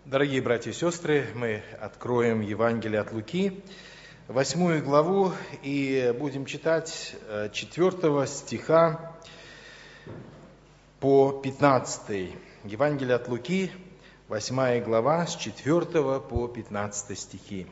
Дорогие братья и сестры, мы откроем Евангелие от Луки, 8 главу, и будем читать 4 стиха по 15. Евангелие от Луки, 8 глава, с 4 по 15 стихи.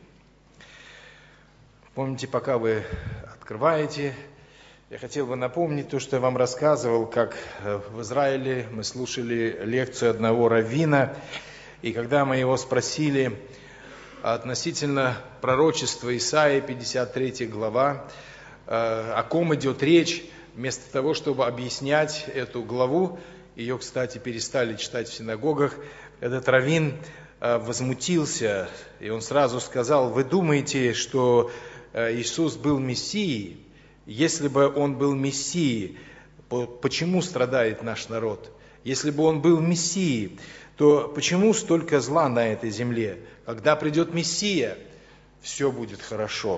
Помните, пока вы открываете, я хотел бы напомнить то, что я вам рассказывал, как в Израиле мы слушали лекцию одного раввина, и когда мы его спросили относительно пророчества Исаии, 53 глава, о ком идет речь, вместо того, чтобы объяснять эту главу, ее, кстати, перестали читать в синагогах, этот раввин возмутился, и он сразу сказал: вы думаете, что Иисус был Мессией? Если бы Он был Мессией, почему страдает наш народ? Если бы Он был Мессией, то почему столько зла на этой земле? Когда придет Мессия, все будет хорошо.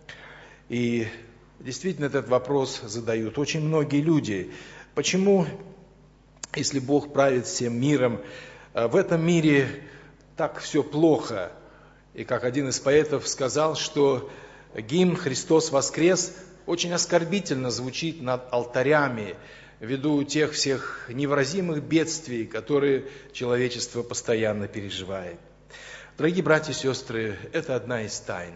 И действительно этот вопрос задают очень многие люди. Почему, если Бог правит всем миром, в этом мире так все плохо? И как один из поэтов сказал, что гимн «Христос воскрес» очень оскорбительно звучит над алтарями, ввиду тех всех невыразимых бедствий, которые человечество постоянно переживает. Дорогие братья и сестры, это одна из тайн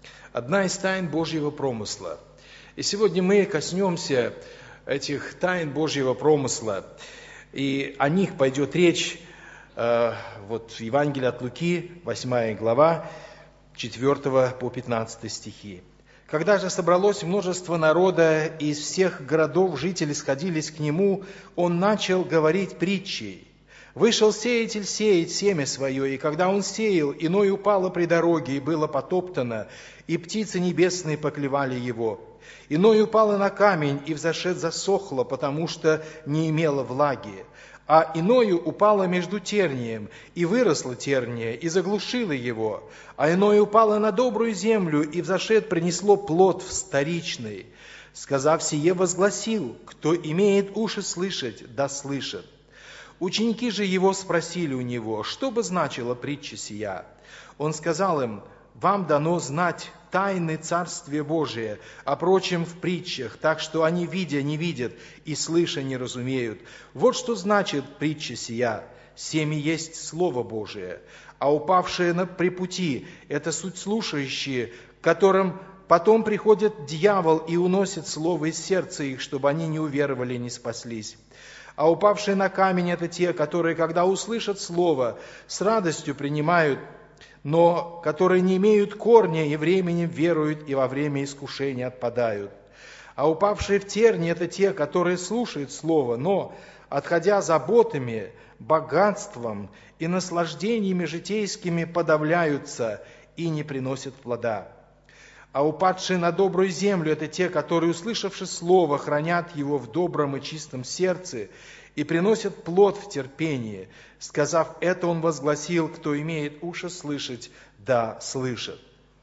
Божьего промысла. И сегодня мы коснемся этих тайн Божьего промысла, и о них пойдет речь вот в Евангелии от Луки, 8 глава, 4 по 15 стихи. Когда же собралось множество народа, и из всех городов жители сходились к нему, он начал говорить притчей. Вышел сеятель сеять семя свое, и когда он сеял, иное упало при дороге, и было потоптано, и птицы небесные поклевали его. Иное упало на камень, и взошед засохло, потому что не имело влаги. А иное упало между тернием, и выросло терния, и заглушило его. А иное упало на добрую землю, и взошед принесло плод вторичный. Сказав сие, возгласил: кто имеет уши слышать, да слышит. Ученики же его спросили у него, что бы значила притча сия. Он сказал им: вам дано знать тайны Царствия Божия, а прочим в притчах, так что они, видя, не видят, и слыша, не разумеют. Вот что значит притча сия. Семя есть Слово Божие, а упавшие при пути – это суть слушающие, к которым потом приходит дьявол и уносит слово из сердца их, чтобы они не уверовали и не спаслись. А упавшие на камень – это те, которые, когда услышат слово, с радостью принимают, но которые не имеют корня и временем веруют, и во время искушения отпадают. А упавшие в тернии – это те, которые слушают слово, но, отходя заботами, богатством и наслаждениями житейскими, подавляются и не приносят плода. А упадшие на добрую землю – это те, которые, услышавши слово, хранят его в добром и чистом сердце и приносят плод в терпении. Сказав это, он возгласил: кто имеет уши слышать, да слышит.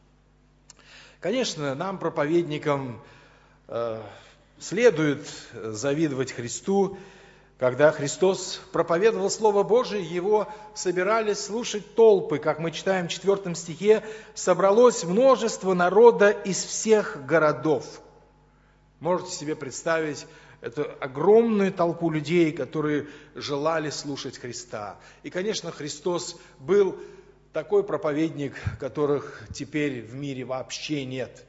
Конечно, нам, проповедникам, следует завидовать Христу. Когда Христос проповедовал Слово Божие, Его собирались слушать толпы. Как мы читаем в 4 стихе, собралось множество народа из всех городов. Можете себе представить эту огромную толпу людей, которые желали слушать Христа. И, конечно, Христос был такой проповедник, которых теперь в мире вообще нет.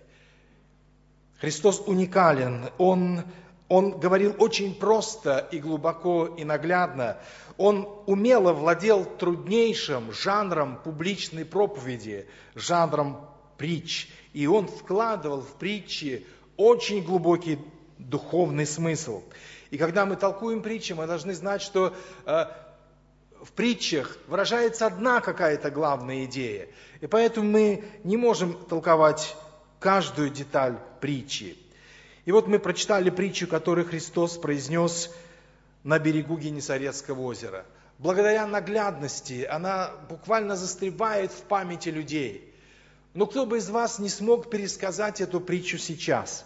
Христос уникален, Он говорил очень просто и глубоко и наглядно. Он умело владел труднейшим жанром публичной проповеди, жанром притч. И он вкладывал в притчи очень глубокий духовный смысл. И когда мы толкуем притчи, мы должны знать, что в притчах выражается одна какая-то главная идея. И поэтому мы не можем толковать каждую деталь притчи. И вот мы прочитали притчу, которую Христос произнес на берегу Генесарецкого озера. Благодаря наглядности она буквально застревает в памяти людей. Но кто бы из вас не смог пересказать эту притчу сейчас?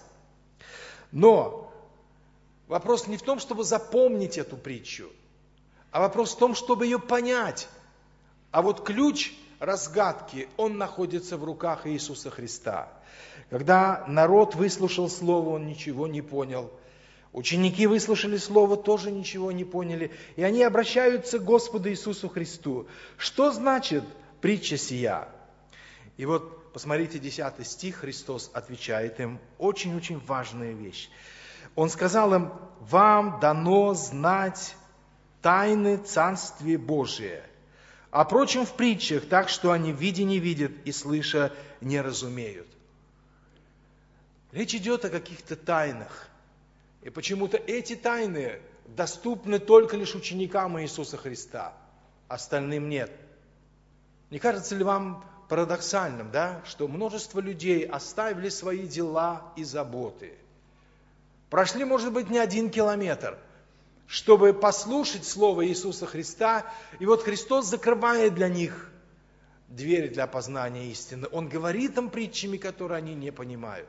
Но вопрос не в том, чтобы запомнить эту притчу, а вопрос в том, чтобы ее понять. А вот ключ разгадки, он находится в руках Иисуса Христа. Когда народ выслушал Слово, он ничего не понял. Ученики выслушали Слово, тоже ничего не поняли. И они обращаются к Господу Иисусу Христу. Что значит притча сия? И вот, посмотрите, 10 стих, Христос отвечает им очень-очень важная вещь. Он сказал им: «Вам дано знать тайны Царствия Божия, а прочим в притчах, так что они видя не видят и слыша не разумеют». Речь идет о каких-то тайнах. И почему-то эти тайны доступны только лишь ученикам Иисуса Христа, остальным нет. Не кажется ли вам парадоксальным, да, что множество людей оставили свои дела и заботы, прошли, может быть, не 1 километр, чтобы послушать Слово Иисуса Христа, и вот Христос закрывает для них дверь для познания истины. Он говорит им притчами, которые они не понимают.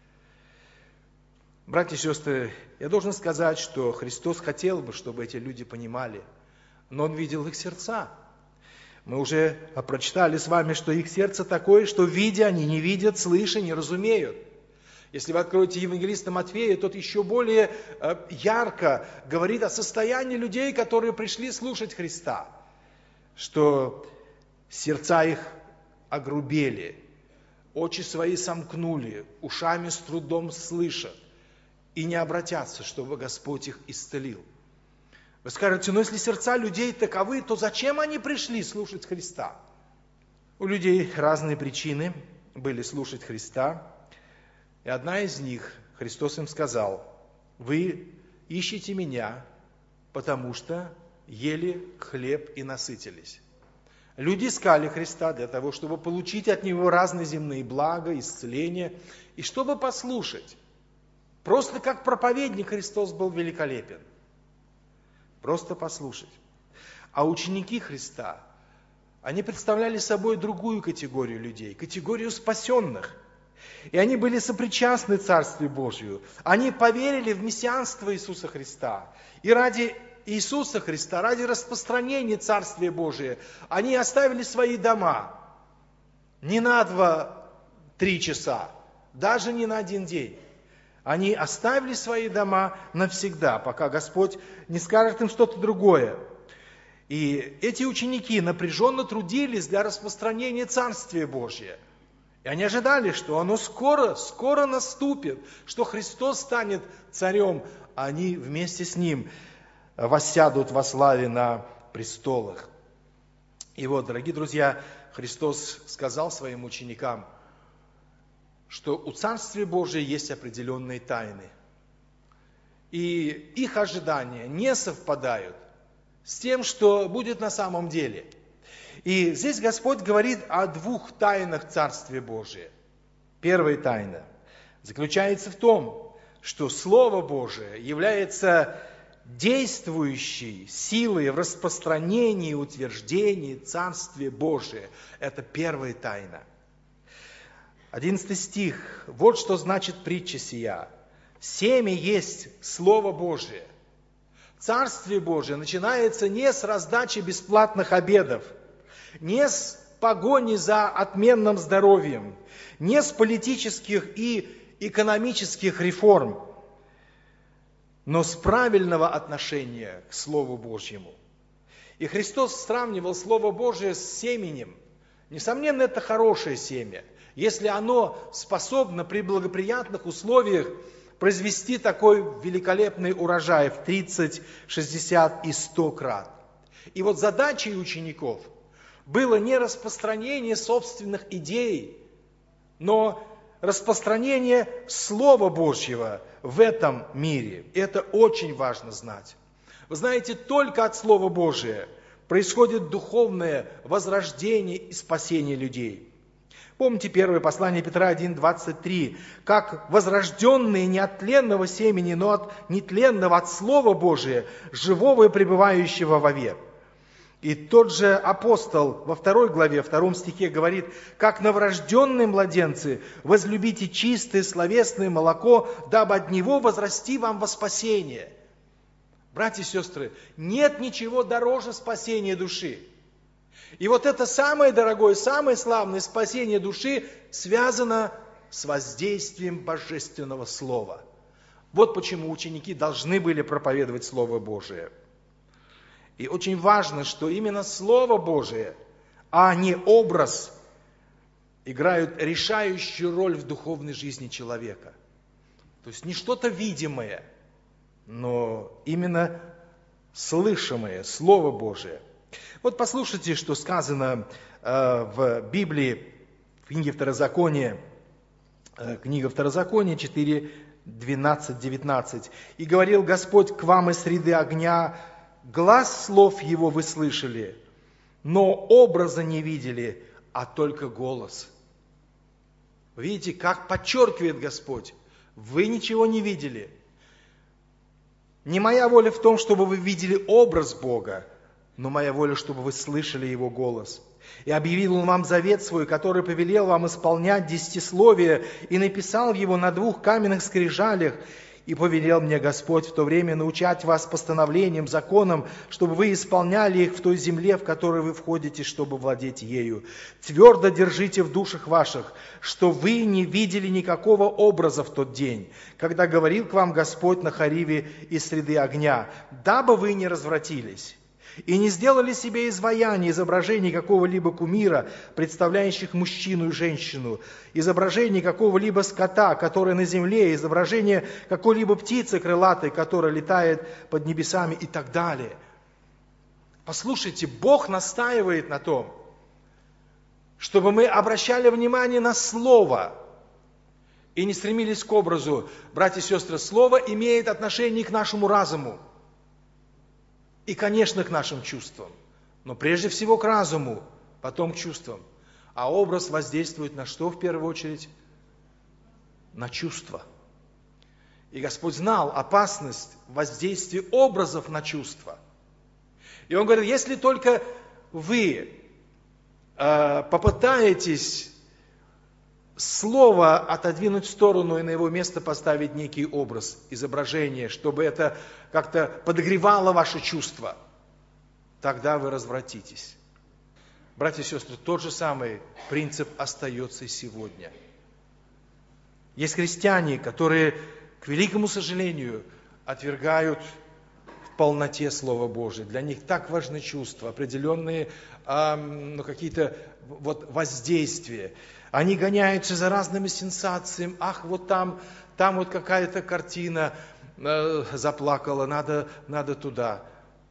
Братья и сестры, я должен сказать, что Христос хотел бы, чтобы эти люди понимали, но Он видел их сердца. Мы уже прочитали с вами, что их сердце такое, что видя, они не видят, слыша, не разумеют. Если вы откроете Евангелиста Матфея, тот еще более ярко говорит о состоянии людей, которые пришли слушать Христа, что сердца их огрубели, очи свои сомкнули, ушами с трудом слышат и не обратятся, чтобы Господь их исцелил. Вы скажете: но если сердца людей таковы, то зачем они пришли слушать Христа? У людей разные причины были слушать Христа. И одна из них, Христос им сказал: вы ищете меня, потому что ели хлеб и насытились. Люди искали Христа для того, чтобы получить от Него разные земные блага, исцеления, и чтобы послушать. Просто как проповедник Христос был великолепен. Просто послушать. А ученики Христа, они представляли собой другую категорию людей, категорию спасенных. И они были сопричастны Царствию Божию. Они поверили в мессианство Иисуса Христа. И ради Иисуса Христа, ради распространения Царствия Божия, они оставили свои дома не на 2-3 часа, даже не на 1 день. Они оставили свои дома навсегда, пока Господь не скажет им что-то другое. И эти ученики напряженно трудились для распространения Царствия Божия. И они ожидали, что оно скоро наступит, что Христос станет царем, а они вместе с Ним воссядут во славе на престолах. И вот, дорогие друзья, Христос сказал своим ученикам, что у Царствия Божия есть определенные тайны. И их ожидания не совпадают с тем, что будет на самом деле. И здесь Господь говорит о 2 тайнах Царствия Божия. Первая тайна заключается в том, что Слово Божие является действующей силой в распространении и утверждении Царствия Божия. Это первая тайна. 11 стих. Вот что значит притча сия. Семя есть Слово Божие. Царствие Божие начинается не с раздачи бесплатных обедов, не с погони за отменным здоровьем, не с политических и экономических реформ, но с правильного отношения к Слову Божьему. И Христос сравнивал Слово Божие с семенем. Несомненно, это хорошее семя, если оно способно при благоприятных условиях произвести такой великолепный урожай в 30, 60 и 100 крат. И вот задачей учеников было не распространение собственных идей, но распространение Слова Божьего в этом мире. И это очень важно знать. Вы знаете, только от Слова Божия происходит духовное возрождение и спасение людей. Помните первое послание Петра 1:23, как возрожденные не от тленного семени, но от нетленного, от Слова Божия, живого и пребывающего вовек. И тот же апостол во 2 главе, 2 стихе говорит: как новорожденные младенцы, возлюбите чистое словесное молоко, дабы от него возрасти вам во спасение. Братья и сестры, нет ничего дороже спасения души. И вот это самое дорогое, самое славное спасение души связано с воздействием Божественного Слова. Вот почему ученики должны были проповедовать Слово Божие. И очень важно, что именно Слово Божие, а не образ, играют решающую роль в духовной жизни человека. То есть не что-то видимое, но именно слышимое, Слово Божие. Вот послушайте, что сказано в Библии, в книге Второзакония, книга Второзакония 4, 12, 19. «И говорил Господь к вам из среды огня, глас слов его вы слышали, но образа не видели, а только голос». Видите, как подчеркивает Господь, вы ничего не видели. Не моя воля в том, чтобы вы видели образ Бога, но моя воля, чтобы вы слышали Его голос. И объявил Он вам завет свой, который повелел вам исполнять десятисловие, и написал его на 2 каменных скрижалях. И повелел мне Господь в то время научать вас постановлениям, законам, чтобы вы исполняли их в той земле, в которую вы входите, чтобы владеть ею. Твердо держите в душах ваших, что вы не видели никакого образа в тот день, когда говорил к вам Господь на Хориве из среды огня, дабы вы не развратились. И не сделали себе изваяния, изображений какого-либо кумира, представляющих мужчину и женщину, изображений какого-либо скота, который на земле, изображение какой-либо птицы крылатой, которая летает под небесами и так далее. Послушайте, Бог настаивает на том, чтобы мы обращали внимание на Слово и не стремились к образу. Братья и сестры, Слово имеет отношение к нашему разуму. И, конечно, к нашим чувствам, но прежде всего к разуму, потом к чувствам. А образ воздействует на что в первую очередь? На чувства. И Господь знал опасность воздействия образов на чувства. И Он говорит, если только вы попытаетесь Слово отодвинуть в сторону и на его место поставить некий образ, изображение, чтобы это как-то подогревало ваши чувства, тогда вы развратитесь. Братья и сестры, тот же самый принцип остается и сегодня. Есть христиане, которые, к великому сожалению, отвергают в полноте Слово Божие. Для них так важны чувства, определенные какие-то воздействия. Они гоняются за разными сенсациями. Ах, вот там вот какая-то картина заплакала, надо туда.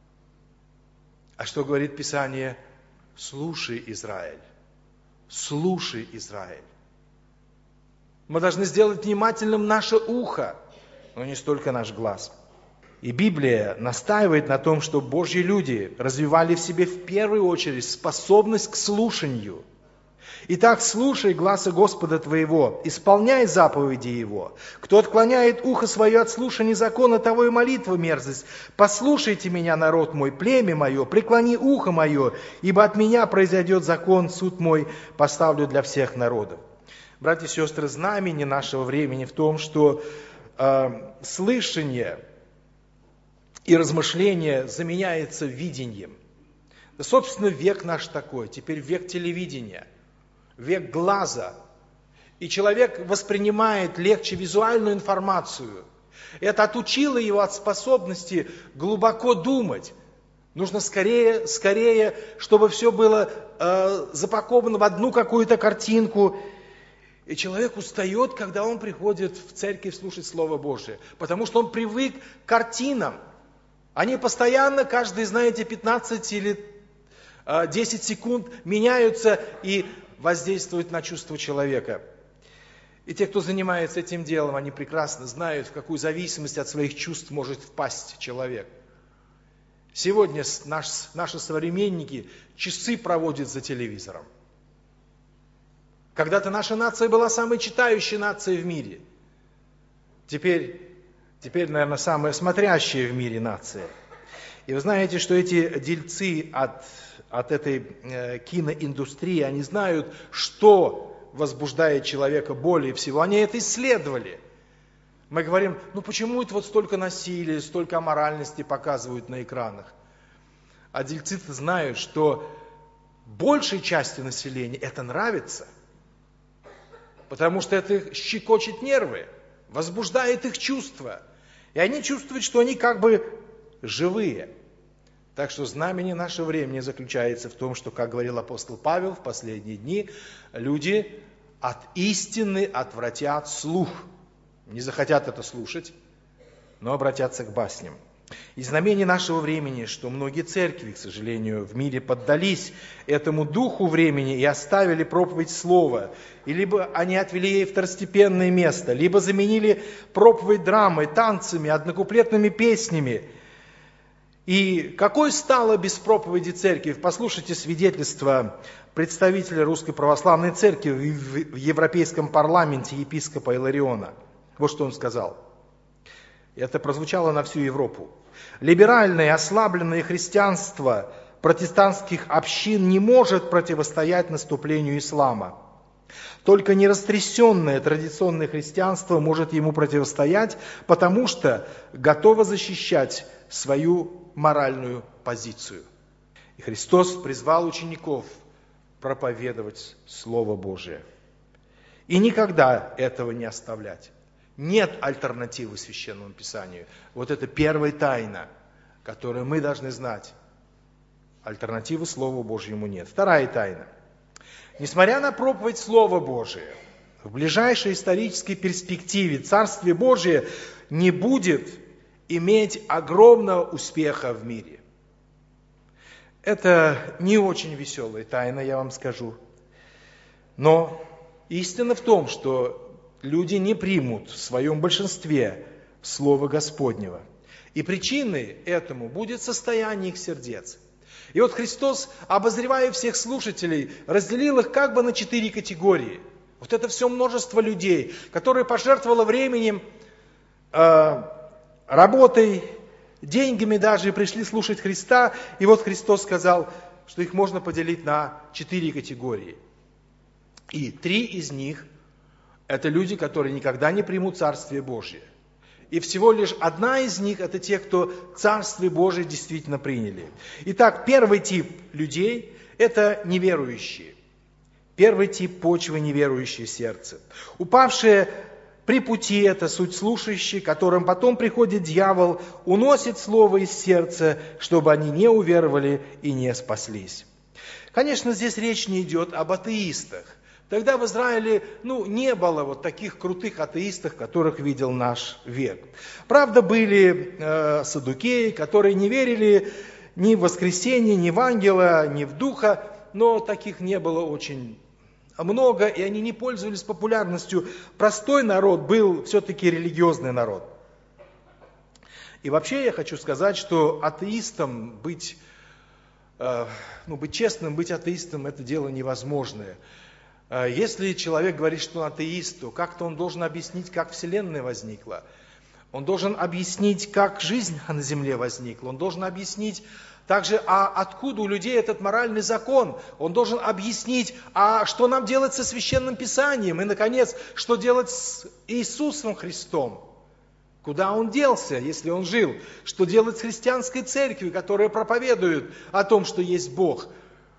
А что говорит Писание? Слушай, Израиль, слушай, Израиль. Мы должны сделать внимательным наше ухо, но не столько наш глаз. И Библия настаивает на том, что Божьи люди развивали в себе в первую очередь способность к слушанию. Итак, слушай гласа Господа твоего, исполняй заповеди Его. Кто отклоняет ухо свое от слушания закона, того и молитва мерзость. Послушайте меня, народ мой, племя мое, преклони ухо мое, ибо от меня произойдет закон, суд мой поставлю для всех народов. Братья и сестры, знамение нашего времени в том, что слышание и размышление заменяется видением. Да, собственно, век наш такой, теперь век телевидения. Век глаза. И человек воспринимает легче визуальную информацию. Это отучило его от способности глубоко думать. Нужно скорее, чтобы все было запаковано в одну какую-то картинку. И человек устает, когда он приходит в церковь слушать Слово Божие. Потому что он привык к картинам. Они постоянно, каждые, 15 или 10 секунд меняются и воздействуют на чувства человека. И те, кто занимается этим делом, они прекрасно знают, в какую зависимость от своих чувств может впасть человек. Сегодня наши современники часы проводят за телевизором. Когда-то наша нация была самой читающей нацией в мире. Теперь, наверное, самая смотрящая в мире нация. И вы знаете, что эти дельцы от этой киноиндустрии, они знают, что возбуждает человека более всего. Они это исследовали. Мы говорим, почему это столько насилия, столько аморальности показывают на экранах? А дельцы-то знают, что большей части населения это нравится, потому что это щекочет нервы, возбуждает их чувства. И они чувствуют, что они как бы живые. Так что знамение нашего времени заключается в том, что, как говорил апостол Павел, в последние дни люди от истины отвратят слух. Не захотят это слушать, но обратятся к басням. И знамение нашего времени, что многие церкви, к сожалению, в мире поддались этому духу времени и оставили проповедь слова, и либо они отвели ей второстепенное место, либо заменили проповедь драмой, танцами, однокуплетными песнями. И какой стала без проповеди церковь? Послушайте свидетельство представителя Русской Православной Церкви в Европейском парламенте епископа Илариона. Вот что он сказал. Это прозвучало на всю Европу. Либеральное, ослабленное христианство протестантских общин не может противостоять наступлению ислама. Только нерастрясенное традиционное христианство может ему противостоять, потому что готово защищать свою моральную позицию. И Христос призвал учеников проповедовать Слово Божие. И никогда этого не оставлять. Нет альтернативы Священному Писанию. Вот это первая тайна, которую мы должны знать. Альтернативы Слову Божьему нет. Вторая тайна. Несмотря на проповедь Слова Божия, в ближайшей исторической перспективе Царствие Божие не будет иметь огромного успеха в мире. Это не очень веселая тайна, я вам скажу. Но истина в том, что люди не примут в своем большинстве Слово Господнего. И причиной этому будет состояние их сердец. И вот Христос, обозревая всех слушателей, разделил их как бы на 4 категории. Вот это все множество людей, которые пожертвовало временем, работой, деньгами даже, и пришли слушать Христа. И вот Христос сказал, что их можно поделить на 4 категории. И 3 из них – это люди, которые никогда не примут Царствие Божие. И всего лишь 1 из них – это те, кто Царствие Божие действительно приняли. Итак, первый тип людей – это неверующие. Первый тип почвы – неверующее сердце. Упавшие при пути – это суть слушающие, которым потом приходит дьявол, уносит слово из сердца, чтобы они не уверовали и не спаслись. Конечно, здесь речь не идет об атеистах. Тогда в Израиле не было вот таких крутых атеистов, которых видел наш век. Правда, были саддукеи, которые не верили ни в воскресение, ни в ангела, ни в духа, но таких не было очень много, и они не пользовались популярностью. Простой народ был все-таки религиозный народ. И вообще я хочу сказать, что атеистом быть честным, быть атеистом – это дело невозможное. Если человек говорит, что он атеист, то как-то он должен объяснить, как Вселенная возникла. Он должен объяснить, как жизнь на Земле возникла. Он должен объяснить также, откуда у людей этот моральный закон. Он должен объяснить, что нам делать со Священным Писанием. И, наконец, что делать с Иисусом Христом. Куда Он делся, если Он жил. Что делать с христианской церковью, которая проповедует о том, что есть Бог.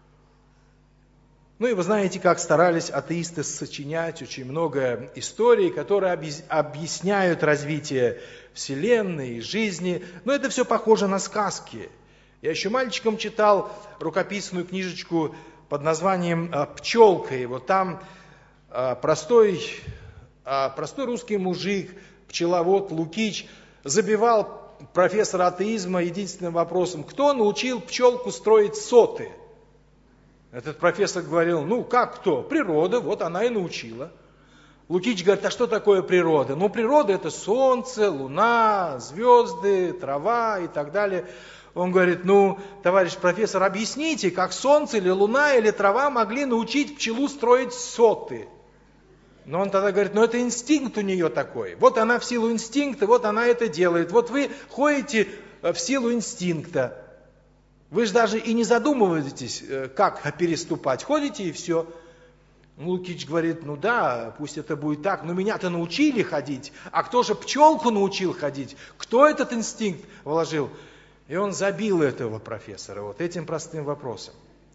И вы знаете, как старались атеисты сочинять очень много историй, которые объясняют развитие Вселенной и жизни. Но это все похоже на сказки. Я еще мальчиком читал рукописную книжечку под названием «Пчелка». И вот там простой русский мужик, пчеловод Лукич, забивал профессора атеизма единственным вопросом: кто научил пчелку строить соты? Этот профессор говорил: как кто? Природа, вот она и научила. Лукич говорит: а что такое природа? Природа – это солнце, луна, звезды, трава и так далее. Он говорит: товарищ профессор, объясните, как солнце или луна или трава могли научить пчелу строить соты? Но он тогда говорит: это инстинкт у нее такой. Вот она в силу инстинкта, вот она это делает. Вот вы ходите в силу инстинкта. Вы же даже и не задумываетесь, как переступать. Ходите и все. Лукич говорит: да, пусть это будет так, но меня-то научили ходить. А кто же пчелку научил ходить? Кто этот инстинкт вложил? И он забил этого профессора вот этим простым вопросом.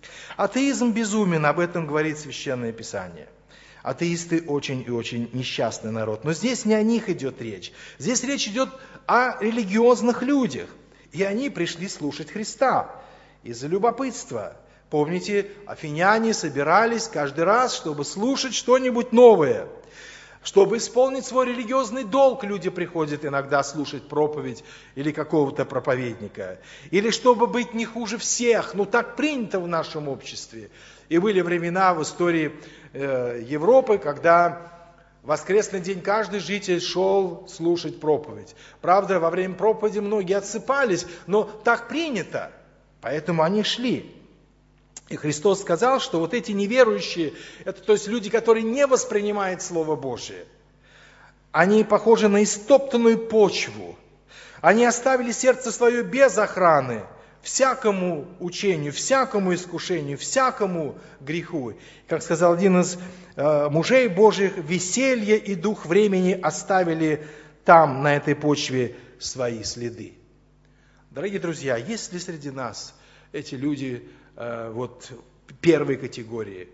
Атеизм безумен, об этом говорит Священное Писание. Атеисты очень и очень несчастный народ. Но здесь не о них идет речь. Здесь речь идет о религиозных людях. И они пришли слушать Христа из-за любопытства. Помните, афиняне собирались каждый раз, чтобы слушать что-нибудь новое. Чтобы исполнить свой религиозный долг, люди приходят иногда слушать проповедь или какого-то проповедника. Или чтобы быть не хуже всех. Ну, так принято в нашем обществе. И были времена в истории Европы, когда в воскресный день каждый житель шел слушать проповедь. Правда, во время проповеди многие отсыпались, но так принято. Поэтому они шли. И Христос сказал, что вот эти неверующие, это то есть люди, которые не воспринимают Слово Божие, они похожи на истоптанную почву. Они оставили сердце свое без охраны всякому учению, всякому искушению, всякому греху. Как сказал один из мужей Божьих, веселье и дух времени оставили там, на этой почве, свои следы. Дорогие друзья, есть ли среди нас эти люди вот первой категории,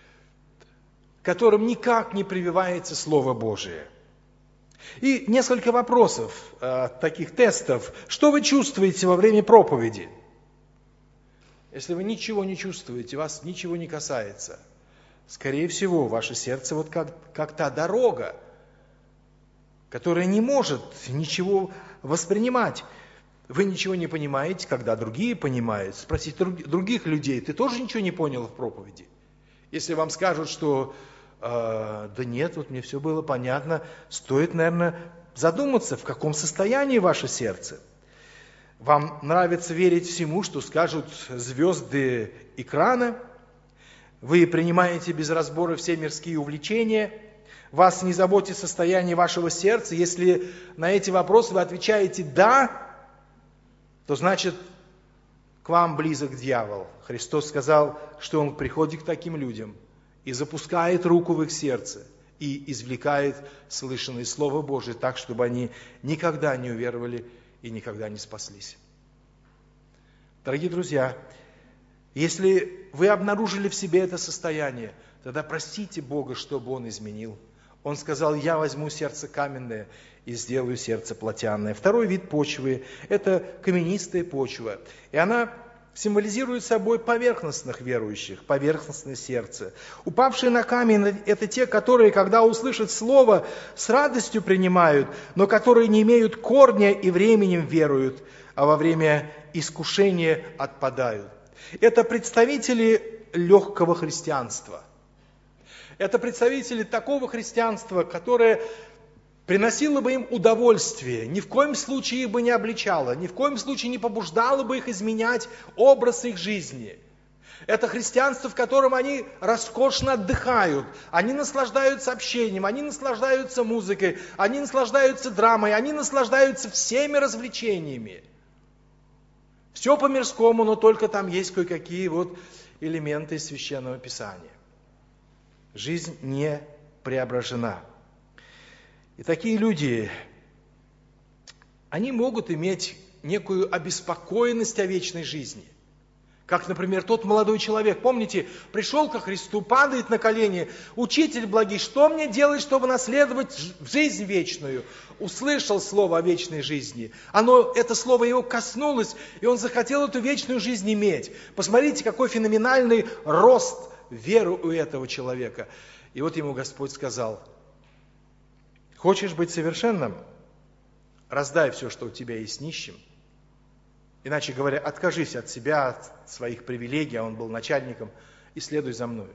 которым никак не прививается Слово Божие? И несколько вопросов, таких тестов. Что вы чувствуете во время проповеди? Если вы ничего не чувствуете, вас ничего не касается, скорее всего, ваше сердце вот как та дорога, которая не может ничего воспринимать. Вы ничего не понимаете, когда другие понимают. Спросите других людей, ты тоже ничего не понял в проповеди? Если вам скажут, что да нет, вот мне все было понятно, стоит, наверное, задуматься, в каком состоянии ваше сердце. Вам нравится верить всему, что скажут звезды экрана? Вы принимаете без разбора все мирские увлечения? Вас не заботит состояние вашего сердца? Если на эти вопросы вы отвечаете «да», то значит, к вам близок дьявол. Христос сказал, что Он приходит к таким людям и запускает руку в их сердце и извлекает слышанное Слово Божие так, чтобы они никогда не уверовали и никогда не спаслись. Дорогие друзья, если вы обнаружили в себе это состояние, тогда просите Бога, чтобы Он изменил. Он сказал, я возьму сердце каменное и сделаю сердце плотяное. Второй вид почвы – это каменистая почва. И она символизирует собой поверхностных верующих, поверхностное сердце. Упавшие на камень – это те, которые, когда услышат слово, с радостью принимают, но которые не имеют корня и временем веруют, а во время искушения отпадают. Это представители легкого христианства. Это представители такого христианства, которое приносило бы им удовольствие, ни в коем случае их бы не обличало, ни в коем случае не побуждало бы их изменять образ их жизни. Это христианство, в котором они роскошно отдыхают, они наслаждаются общением, они наслаждаются музыкой, они наслаждаются драмой, они наслаждаются всеми развлечениями. Все по-мирскому, но только там есть кое-какие вот элементы из Священного Писания. Жизнь не преображена. И такие люди, они могут иметь некую обеспокоенность о вечной жизни. Как, например, тот молодой человек, помните, пришел ко Христу, падает на колени, «Учитель благий, что мне делать, чтобы наследовать жизнь вечную?» Услышал слово о вечной жизни. Это слово его коснулось, и он захотел эту вечную жизнь иметь. Посмотрите, какой феноменальный рост веры у этого человека. И вот ему Господь сказал, хочешь быть совершенным? Раздай все, что у тебя есть, нищим. Иначе говоря, откажись от себя, от своих привилегий, а он был начальником, и следуй за мною.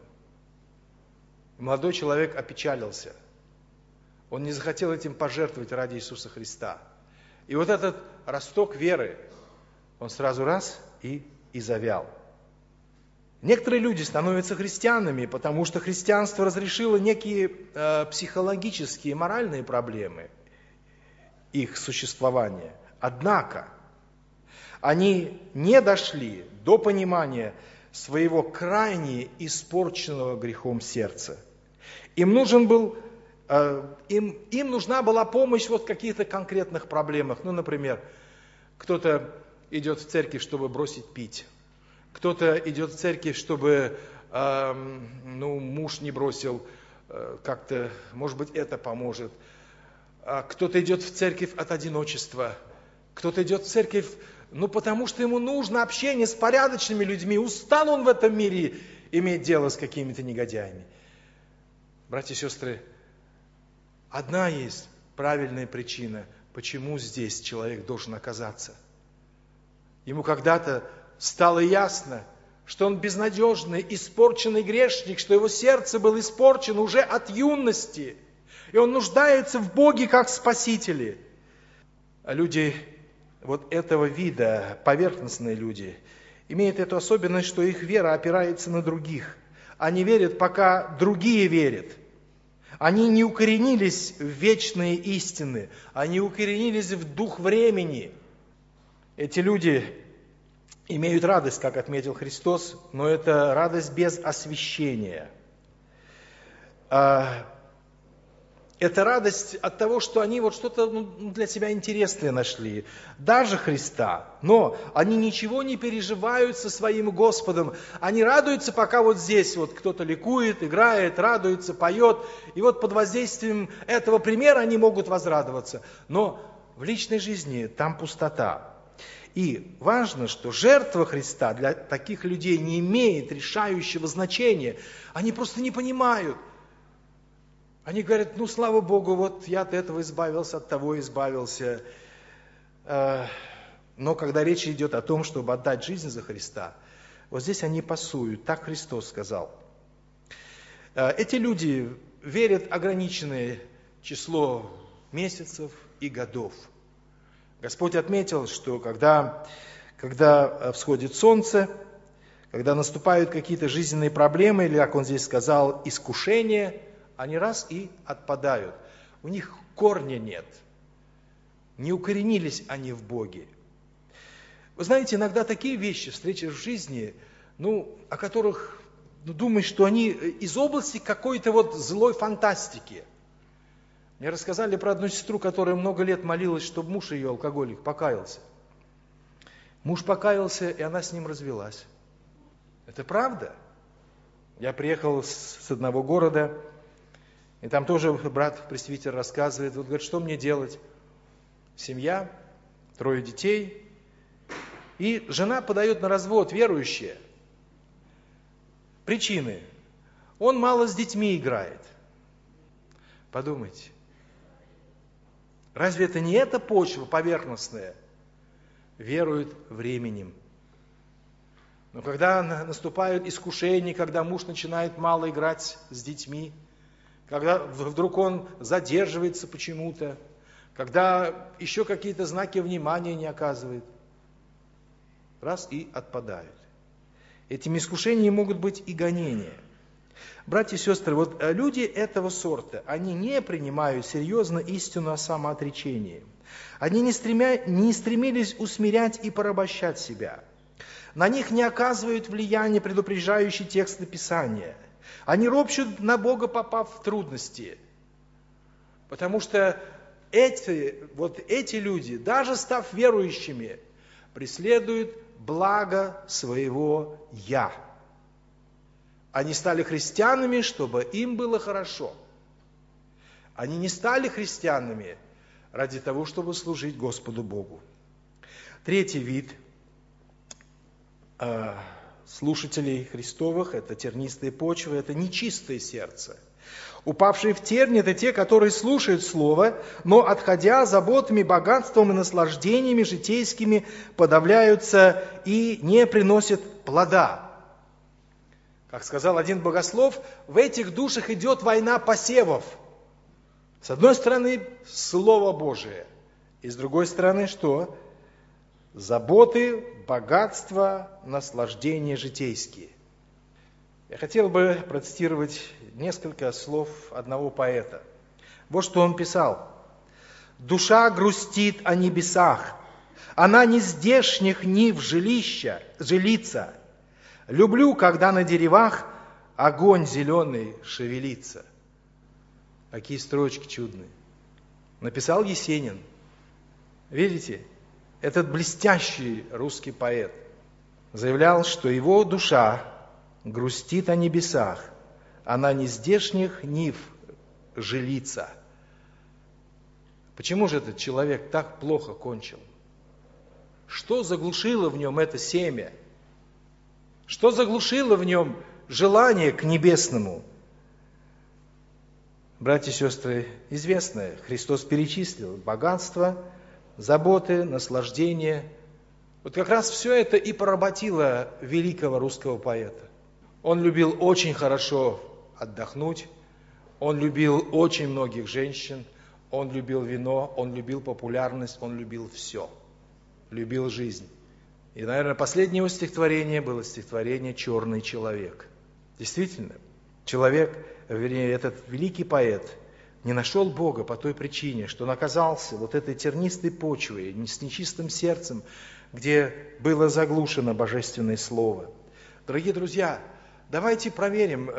И молодой человек опечалился. Он не захотел этим пожертвовать ради Иисуса Христа. И вот этот росток веры, он сразу раз и завял. Некоторые люди становятся христианами, потому что христианство разрешило некие психологические, моральные проблемы их существования. Однако они не дошли до понимания своего крайне испорченного грехом сердца. Им нужна была помощь вот в каких-то конкретных проблемах. Ну, например, кто-то идет в церковь, чтобы бросить пить. Кто-то идет в церковь, чтобы муж не бросил, как-то, может быть, это поможет. Кто-то идет в церковь от одиночества. Кто-то идет в церковь, потому что ему нужно общение с порядочными людьми. Устал он в этом мире иметь дело с какими-то негодяями. Братья и сестры, одна есть правильная причина, почему здесь человек должен оказаться. Ему когда-то стало ясно, что он безнадежный, испорченный грешник, что его сердце было испорчено уже от юности, и он нуждается в Боге как Спасителе. А люди вот этого вида, поверхностные люди, имеют эту особенность, что их вера опирается на других. Они верят, пока другие верят. Они не укоренились в вечные истины, они укоренились в дух времени. Эти люди имеют радость, как отметил Христос, но это радость без освящения. Это радость от того, что они вот что-то для себя интересное нашли, даже Христа. Но они ничего не переживают со своим Господом. Они радуются, пока вот здесь вот кто-то ликует, играет, радуется, поет. И вот под воздействием этого примера они могут возрадоваться. Но в личной жизни там пустота. И важно, что жертва Христа для таких людей не имеет решающего значения. Они просто не понимают. Они говорят, слава Богу, вот я от этого избавился, от того избавился. Но когда речь идет о том, чтобы отдать жизнь за Христа, вот здесь они пасуют, так Христос сказал. Эти люди верят в ограниченное число месяцев и годов. Господь отметил, что когда всходит солнце, когда наступают какие-то жизненные проблемы, или, как Он здесь сказал, искушения, они раз и отпадают. У них корня нет. Не укоренились они в Боге. Вы знаете, иногда такие вещи встретишь в жизни, о которых думаешь, что они из области какой-то вот злой фантастики. Мне рассказали про одну сестру, которая много лет молилась, чтобы муж ее, алкоголик, покаялся. Муж покаялся, и она с ним развелась. Это правда. Я приехал с одного города, и там тоже брат-пресвитер рассказывает, вот говорит, что мне делать? Семья, 3 детей, и жена подает на развод, верующая. Причины. Он мало с детьми играет. Подумайте. Разве это не эта почва поверхностная? Верует временем. Но когда наступают искушения, когда муж начинает мало играть с детьми, когда вдруг он задерживается почему-то, когда еще какие-то знаки внимания не оказывает, раз и отпадают. Этими искушениями могут быть и гонения. Братья и сестры, вот люди этого сорта, они не принимают серьезно истину о самоотречении. Они не стремились усмирять и порабощать себя. На них не оказывают влияния предупреждающий тексты Писания. Они ропщут на Бога, попав в трудности. Потому что эти люди, даже став верующими, преследуют благо своего «я». Они стали христианами, чтобы им было хорошо. Они не стали христианами ради того, чтобы служить Господу Богу. 3-й вид слушателей Христовых – это тернистые почвы, это нечистое сердце. Упавшие в тернии – это те, которые слушают Слово, но, отходя заботами, богатством и наслаждениями житейскими, подавляются и не приносят плода. Как сказал один богослов, в этих душах идет война посевов. С одной стороны, Слово Божие, и с другой стороны, что? Заботы, богатства, наслаждения житейские. Я хотел бы процитировать несколько слов одного поэта. Вот что он писал. «Душа грустит о небесах, она не здешних нив жилица. Люблю, когда на деревах огонь зеленый шевелится». Какие строчки чудные. Написал Есенин. Видите, этот блестящий русский поэт. заявлял, что его душа грустит о небесах, а на нездешних нив жилица. Почему же этот человек так плохо кончил? Что заглушило в нем это семя? Что заглушило в нем желание к небесному? Братья и сестры, известное, Христос перечислил богатство, заботы, наслаждение. Вот как раз все это и поработило великого русского поэта. Он любил очень хорошо отдохнуть, он любил очень многих женщин, он любил вино, он любил популярность, он любил все, любил жизнь. И, наверное, последнее его стихотворение было стихотворение «Черный человек». Действительно, человек, вернее, этот великий поэт не нашел Бога по той причине, что он оказался вот этой тернистой почвой, с нечистым сердцем, где было заглушено божественное слово. Дорогие друзья, давайте проверим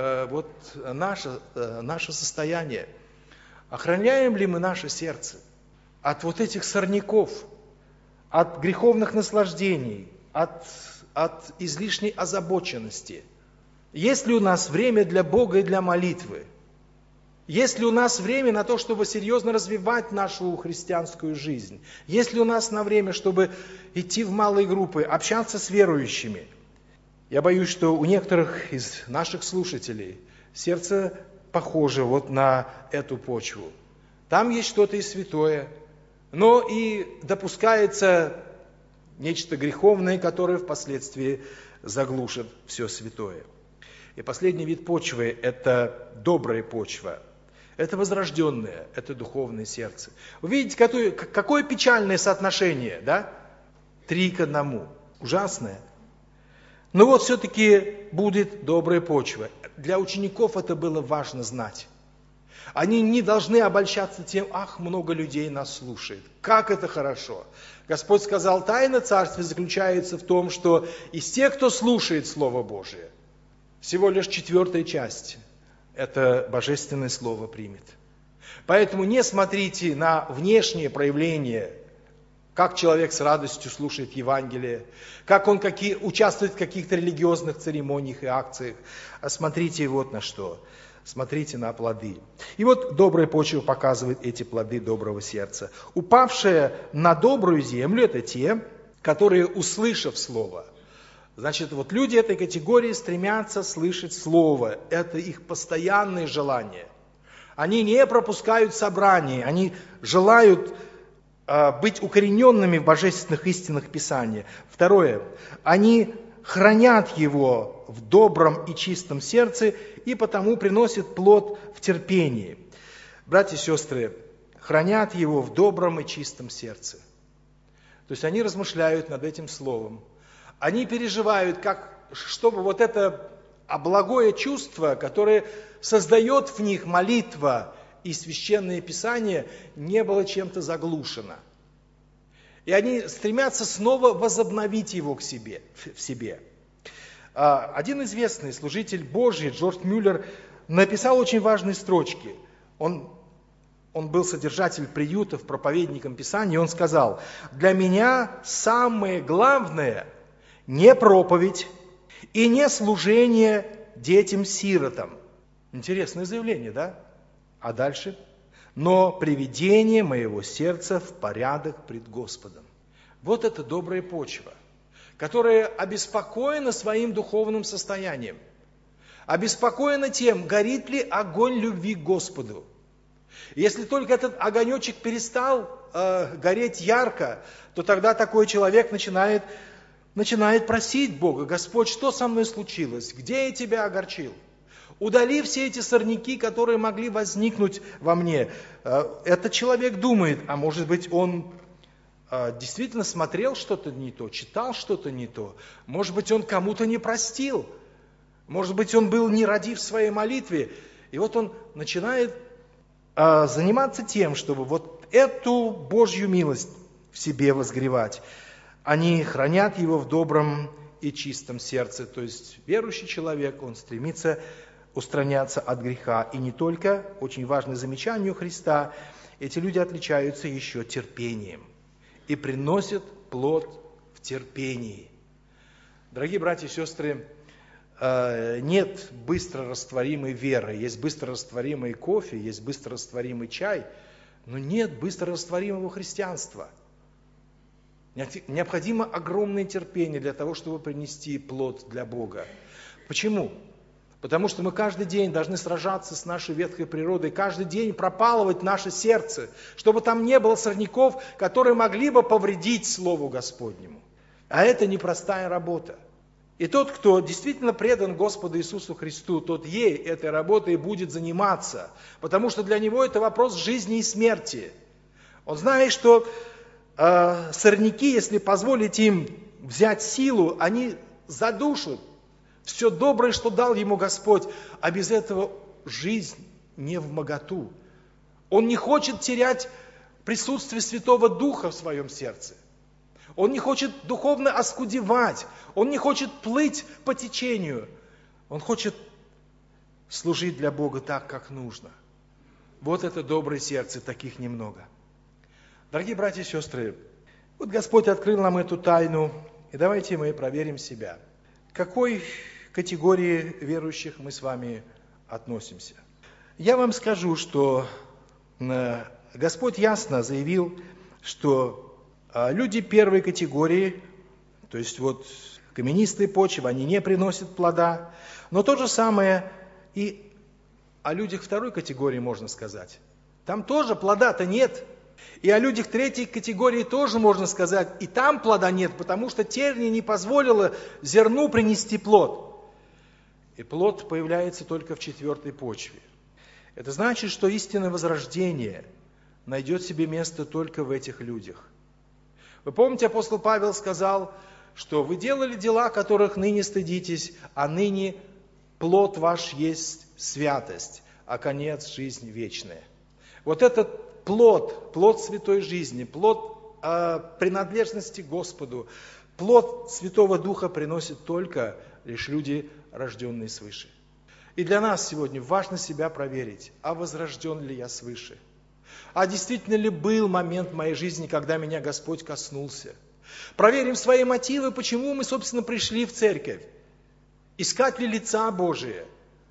наше состояние. Охраняем ли мы наше сердце от вот этих сорняков, от греховных наслаждений, от излишней озабоченности? Есть ли у нас время для Бога и для молитвы? Есть ли у нас время на то, чтобы серьезно развивать нашу христианскую жизнь? Есть ли у нас на время, чтобы идти в малые группы, общаться с верующими? Я боюсь, что у некоторых из наших слушателей сердце похоже вот на эту почву. Там есть что-то и святое, но и допускается нечто греховное, которое впоследствии заглушит все святое. И последний вид почвы – это добрая почва. Это возрожденное, это духовное сердце. Вы видите, какое печальное соотношение, да? 3:1. Ужасное. Но вот все-таки будет добрая почва. Для учеников это было важно знать. Они не должны обольщаться тем, много людей нас слушает. Как это хорошо. Господь сказал, тайна Царствия заключается в том, что из тех, кто слушает Слово Божие, всего лишь 1/4 часть это божественное Слово примет. Поэтому не смотрите на внешние проявления, как человек с радостью слушает Евангелие, как он участвует в каких-то религиозных церемониях и акциях, а смотрите вот на что. Смотрите на плоды. И вот добрая почва показывает эти плоды доброго сердца. Упавшие на добрую землю – это те, которые, услышав Слово, значит, вот люди этой категории стремятся слышать Слово. Это их постоянное желание. Они не пропускают собраний, они желают быть укорененными в божественных истинах Писания. Второе. Они хранят его в добром и чистом сердце и потому приносят плод в терпении. Братья и сестры, хранят его в добром и чистом сердце. То есть они размышляют над этим словом. Они переживают, чтобы вот это благое чувство, которое создает в них молитва и Священное Писание, не было чем-то заглушено. И они стремятся снова возобновить его в себе. Один известный служитель Божий, Джордж Мюллер, написал очень важные строчки. Он был содержатель приютов, проповедником Писания, и он сказал, «Для меня самое главное не проповедь и не служение детям-сиротам». Интересное заявление, да? А дальше? «Но приведение моего сердца в порядок пред Господом». Вот это добрая почва, которая обеспокоена своим духовным состоянием, обеспокоена тем, горит ли огонь любви к Господу. Если только этот огонечек перестал гореть ярко, то тогда такой человек начинает просить Бога, Господь, что со мной случилось? Где я Тебя огорчил? Удали все эти сорняки, которые могли возникнуть во мне. Этот человек думает, а может быть он действительно смотрел что-то не то, читал что-то не то. Может быть он кому-то не простил. Может быть он был нерадив в своей молитве. И вот он начинает заниматься тем, чтобы вот эту Божью милость в себе возгревать. Они хранят его в добром и чистом сердце. То есть верующий человек, он стремится устраняться от греха. И не только, очень важное замечание у Христа, эти люди отличаются еще терпением и приносят плод в терпении. Дорогие братья и сестры, нет быстро растворимой веры. Есть быстро растворимый кофе, есть быстро растворимый чай, но нет быстро растворимого христианства. Необходимо огромное терпение для того, чтобы принести плод для Бога. Почему? Потому что мы каждый день должны сражаться с нашей ветхой природой, каждый день пропалывать наше сердце, чтобы там не было сорняков, которые могли бы повредить Слову Господнему. А это непростая работа. И тот, кто действительно предан Господу Иисусу Христу, тот ей этой работой будет заниматься, потому что для него это вопрос жизни и смерти. Он знает, что сорняки, если позволить им взять силу, они задушат все доброе, что дал ему Господь, а без этого жизнь не вмоготу. Он не хочет терять присутствие Святого Духа в своем сердце. Он не хочет духовно оскудевать, он не хочет плыть по течению. Он хочет служить для Бога так, как нужно. Вот это доброе сердце, таких немного. Дорогие братья и сестры, вот Господь открыл нам эту тайну, и давайте мы проверим себя. К какой категории верующих мы с вами относимся? Я вам скажу, что Господь ясно заявил, что люди первой категории, то есть вот каменистые почвы, они не приносят плода, но то же самое и о людях второй категории можно сказать. Там тоже плода-то нет. И о людях третьей категории тоже можно сказать, и там плода нет, потому что терния не позволила зерну принести плод. И плод появляется только в четвертой почве. Это значит, что истинное возрождение найдет себе место только в этих людях. Вы помните, апостол Павел сказал, что вы делали дела, которых ныне стыдитесь, а ныне плод ваш есть святость, а конец – жизнь вечная. Вот этот плод святой жизни, плод принадлежности Господу, плод Святого Духа приносят только лишь люди, рожденные свыше. И для нас сегодня важно себя проверить, а возрожден ли я свыше? А действительно ли был момент в моей жизни, когда меня Господь коснулся? Проверим свои мотивы, почему мы, собственно, пришли в церковь. Искать ли лица Божия?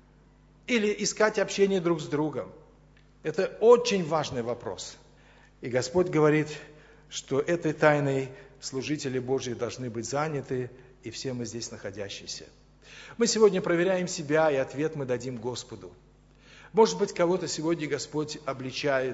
Или искать общение друг с другом? Это очень важный вопрос. И Господь говорит, что этой тайной служители Божьи должны быть заняты, и все мы здесь находящиеся. Мы сегодня проверяем себя, и ответ мы дадим Господу. Может быть, кого-то сегодня Господь обличает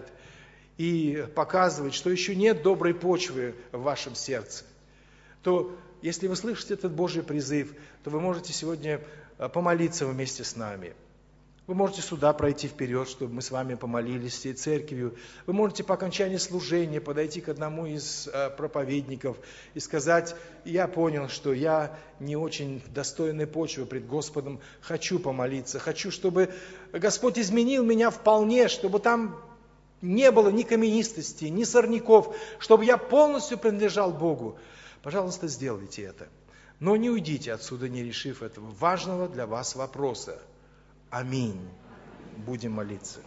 и показывает, что еще нет доброй почвы в вашем сердце. То, если вы слышите этот Божий призыв, то вы можете сегодня помолиться вместе с нами. Вы можете сюда пройти вперед, чтобы мы с вами помолились всей церковью. Вы можете по окончании служения подойти к одному из проповедников и сказать: я понял, что я не очень достойной почвы пред Господом, хочу помолиться, хочу, чтобы Господь изменил меня вполне, чтобы там не было ни каменистости, ни сорняков, чтобы я полностью принадлежал Богу. Пожалуйста, сделайте это. Но не уйдите отсюда, не решив этого важного для вас вопроса. Аминь. Будем молиться.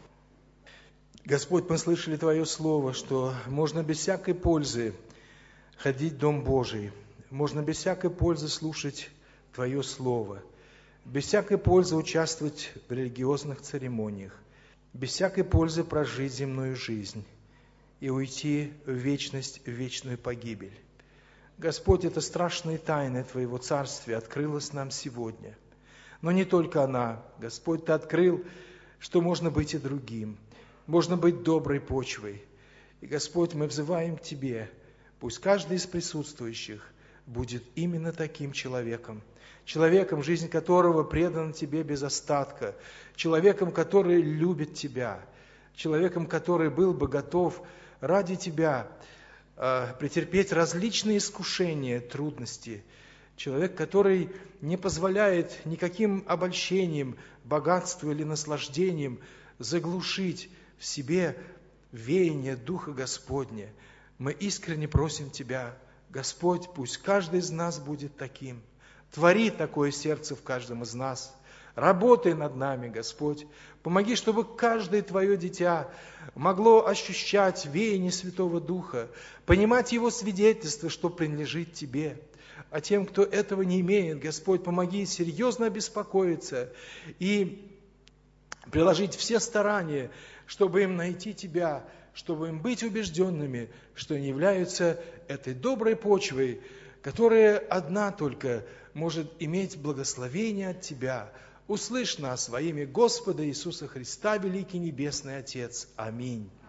Господь, мы слышали Твое Слово, что можно без всякой пользы ходить в Дом Божий, можно без всякой пользы слушать Твое Слово, без всякой пользы участвовать в религиозных церемониях, без всякой пользы прожить земную жизнь и уйти в вечность, в вечную погибель. Господь, это страшная тайна Твоего Царствия открылась нам сегодня. Но не только она. Господь, Ты открыл, что можно быть и другим. Можно быть доброй почвой. И, Господь, мы взываем к Тебе. Пусть каждый из присутствующих будет именно таким человеком. Человеком, жизнь которого предана Тебе без остатка. Человеком, который любит Тебя. Человеком, который был бы готов ради Тебя претерпеть различные искушения, трудности. Человек, который не позволяет никаким обольщениям, богатству или наслаждениям заглушить в себе веяние Духа Господня. Мы искренне просим Тебя, Господь, пусть каждый из нас будет таким. Твори такое сердце в каждом из нас. Работай над нами, Господь. Помоги, чтобы каждое Твое дитя могло ощущать веяние Святого Духа, понимать Его свидетельство, что принадлежит Тебе. А тем, кто этого не имеет, Господь, помоги серьезно обеспокоиться и приложить все старания, чтобы им найти Тебя, чтобы им быть убежденными, что они являются этой доброй почвой, которая одна только может иметь благословение от Тебя. Услышь нас во имя Господа Иисуса Христа, великий Небесный Отец. Аминь.